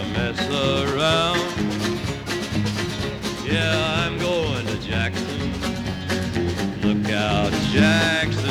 mess around. Yeah, I'm going to Jackson. Look out, Jackson.